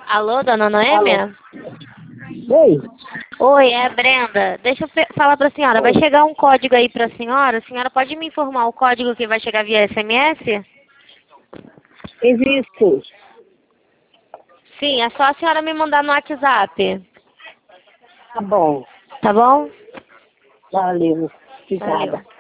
Alô, dona Alô. Noêmia? Oi. Oi, é a Brenda. Deixa eu falar para a senhora. Vai Oi. chegar um código aí para a senhora? A senhora pode me informar o código que vai chegar via SMS? Existe. Sim, é só a senhora me mandar no WhatsApp. Tá bom. Tá bom? Valeu. Obrigada. Valeu.